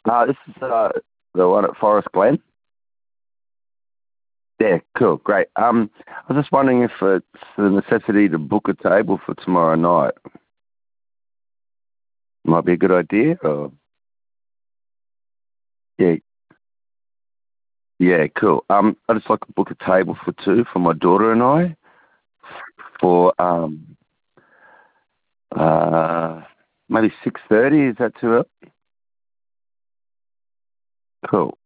This is the one at Forest Glen. Yeah, cool, great. I was just wondering if it's a necessity to book a table for tomorrow night. Might be a good idea. Or yeah, yeah, cool. I just like to book a table for two for my daughter and I for uh maybe 6:30. Is that too early? Cool.